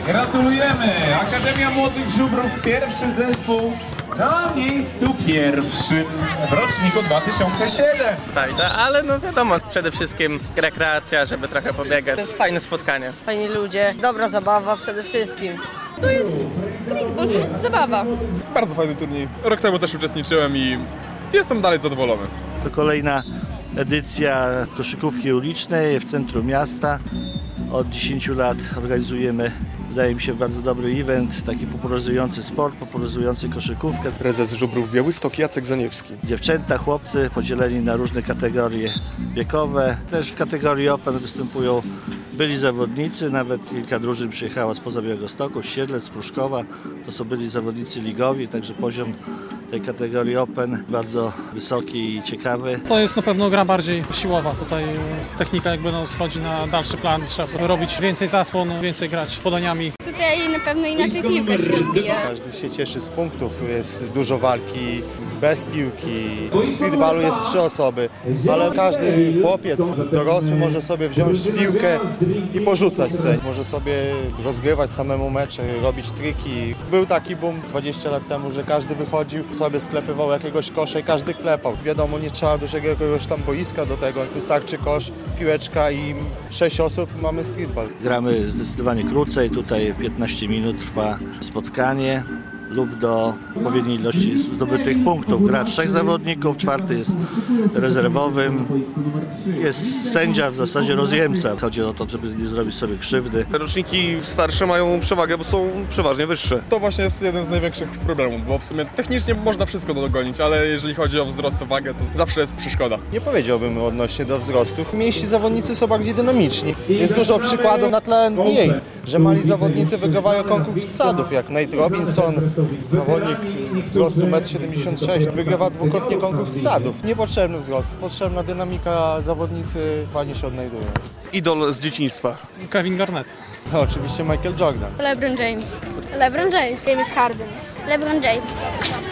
Gratulujemy! Akademia Młodych Żubrów, pierwszy zespół na miejscu pierwszym w roczniku 2007. Fajne, ale no wiadomo, przede wszystkim rekreacja, żeby trochę pobiegać. To jest fajne spotkanie. Fajni ludzie, dobra zabawa przede wszystkim. To jest streetball, to zabawa. Bardzo fajny turniej. Rok temu też uczestniczyłem i jestem dalej zadowolony. To kolejna edycja koszykówki ulicznej w centrum miasta. Od 10 lat organizujemy, wydaje mi się, bardzo dobry event, taki popularyzujący sport, popularyzujący koszykówkę. Prezes Żubrów Białystok Jacek Zaniewski. Dziewczęta, chłopcy podzieleni na różne kategorie wiekowe. Też w kategorii Open występują byli zawodnicy, nawet kilka drużyn przyjechało spoza Białegostoku, z Siedlec, z Pruszkowa. To są byli zawodnicy ligowi, także poziom tej kategorii Open bardzo wysoki i ciekawy. To jest na pewno gra bardziej siłowa. Tutaj technika jakby schodzi na dalszy plan. Trzeba robić więcej zasłon, więcej grać podaniami. Tutaj na pewno inaczej piłka się odbija. Każdy się cieszy z punktów, jest dużo walki bez piłki. W streetballu jest 3 osoby, ale każdy chłopiec dorosły może sobie wziąć piłkę i porzucać sobie. Może sobie rozgrywać samemu mecze, robić triki. Był taki boom 20 lat temu, że każdy wychodził, sobie sklepywał jakiegoś kosza i każdy klepał. Wiadomo, nie trzeba dużego jakiegoś tam boiska do tego. Wystarczy kosz, piłeczka i 6 osób, mamy streetball. Gramy zdecydowanie krócej, tutaj 15 minut trwa spotkanie lub do odpowiedniej ilości zdobytych punktów. Gra 3 zawodników, 4 jest rezerwowym. Jest sędzia, w zasadzie rozjemca. Chodzi o to, żeby nie zrobić sobie krzywdy. Roczniki starsze mają przewagę, bo są przeważnie wyższe. To właśnie jest jeden z największych problemów, bo w sumie technicznie można wszystko dogonić, ale jeżeli chodzi o wzrost, wagę, to zawsze jest przeszkoda. Nie powiedziałbym odnośnie do wzrostu. Mniejsi zawodnicy są bardziej dynamiczni. Jest dużo przykładów na tle NBA, że mali zawodnicy wygrywają konkurs sadów, jak Nate Robinson, zawodnik wzrostu 1,76 m, wygrywa dwukrotnie konkurs sadów. Niepotrzebny wzrost, potrzebna dynamika, zawodnicy fajnie się odnajdują. Idol z dzieciństwa. Kevin Garnett. No, oczywiście Michael Jordan. LeBron James. LeBron James. James Harden. LeBron James.